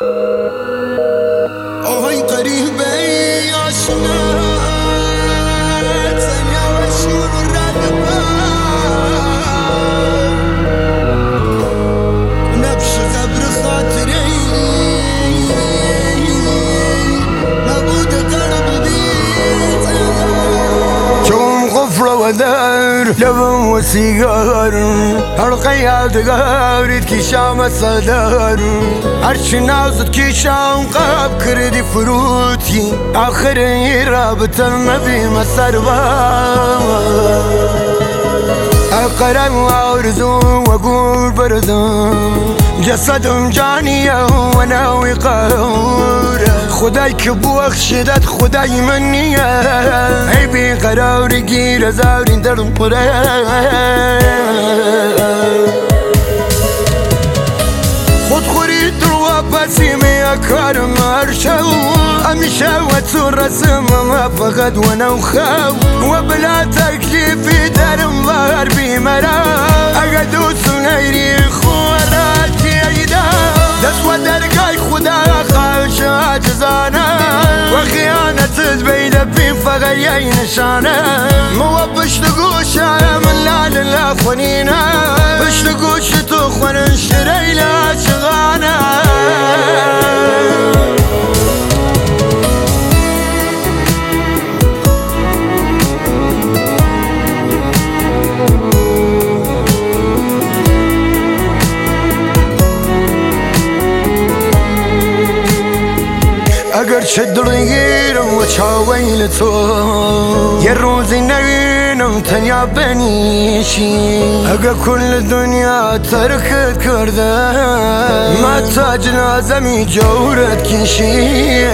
آهای قریبه آشنا ثانیه و شروع رد نبش قبر خاطری نبود قلب بيت شوم غفرة ودار لبن وسيجار هالقياد قارد كي شام الصدار عرش نازد كي شام قاب كردي فروتي آخر رابط النبي مسربا أقرب وأرزو وأقول بردو جسدم جانية وناوي قهورة خداي كبوخ شدت خداي منية عيبي قراري قيرة زاري درم خود خوري دروا بسيمي أكارم أرشو أمشا وتسور رسم ما فقد ونوخو وبلا تكليفي درم ظهر بمرا أقدو سنيري خواراتي أيدا دسوة درقاي خدا خاشا جزانا وخيانة زبيدة بين فغيي نشانا موبش لقوشا من لا للأخوانينا بش لقوش تخوان انشري لا شغانا اگر شد ريرم وشاويلتو يروزي نوينم تنيا بنيشي اگر كل الدنيا تركت كرده ما تاجنا زمي جورت كيشي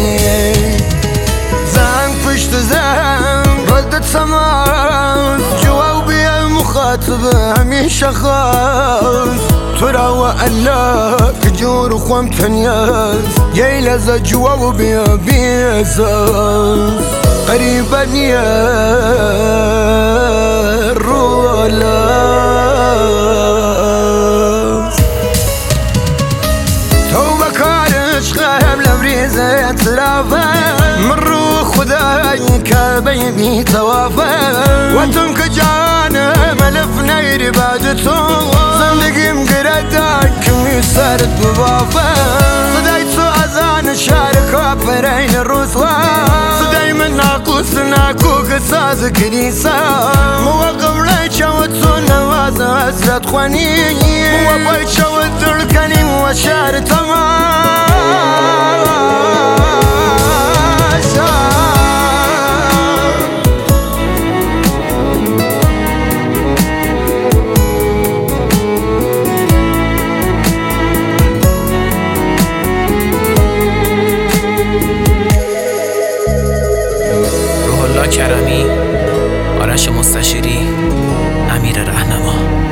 زان فشت زان ردت سماس جواب بيا المخاطب هميشه خاص ترى وألا كجور خوام تنياز ييلز جواب بيا بيزاز قريبا يا رولاز توبة كارش غاب لبريزة تلافا مرو خداي كابيبي توافا وانتم كجانا ملفنا يربادتو زندگي مقردك ميسارت ببافا صدايتو أزان شاركا فرين الرسوا صداي من ناقوس ناكو قصاص كنيسة موقف ليشا وتسونا وازا أسرت خواني موقف وتركني وشار تماشا کرمی، آرش مستشیری، امیر رهنما.